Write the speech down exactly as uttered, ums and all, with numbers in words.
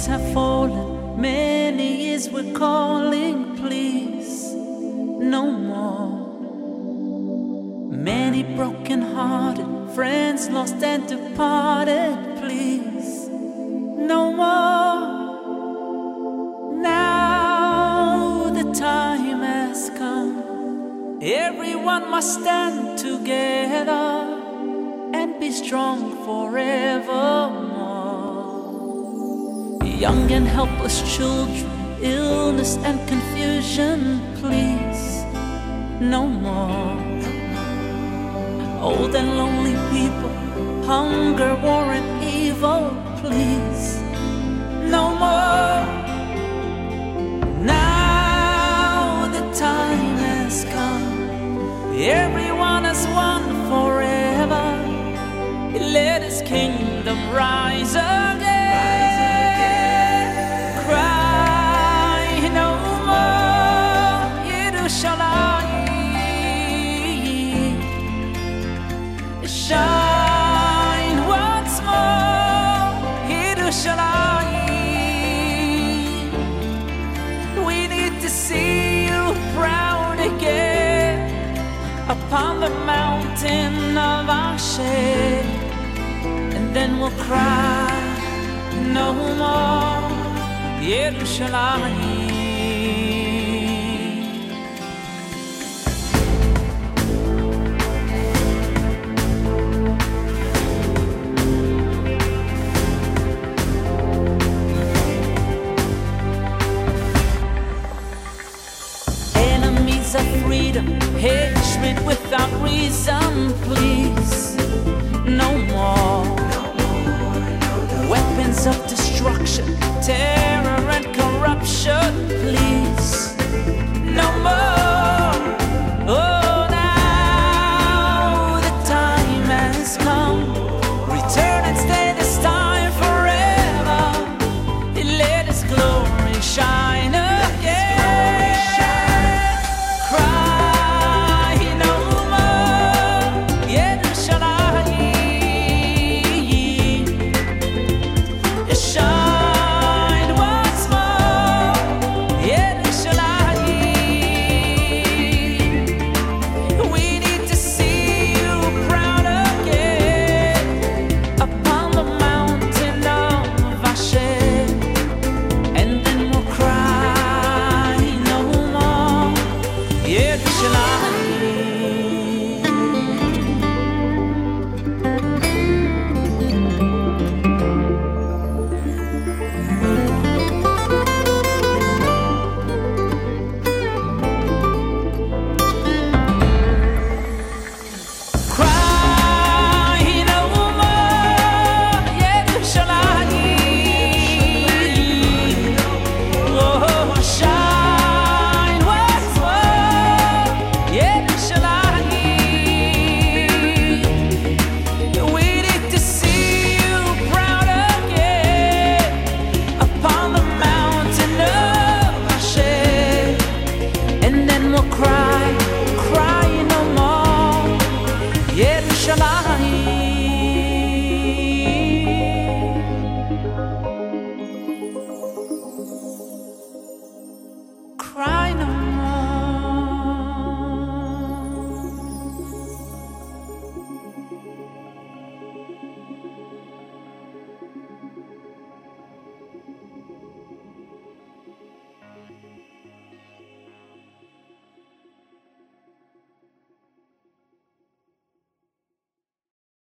leaves have fallen, many is we're calling, please, no more. Many broken-hearted friends lost and departed, please, no more. Now the time has come, everyone must stand together and be strong forevermore. Young and helpless children, illness and confusion, please, no more. Old and lonely people, hunger, war and evil, please, no more. Now the time has come, everyone has won forever. Let his kingdom rise again. Cry no more, Yerushalayim. Shine once more, Yerushalayim. We need to see you proud again upon the mountain of Asher. And then we'll cry no more, Yerushalayim. Enemies of freedom, hatred without reason, please, no more. Weapons of destruction, terror and corruption, please, no more.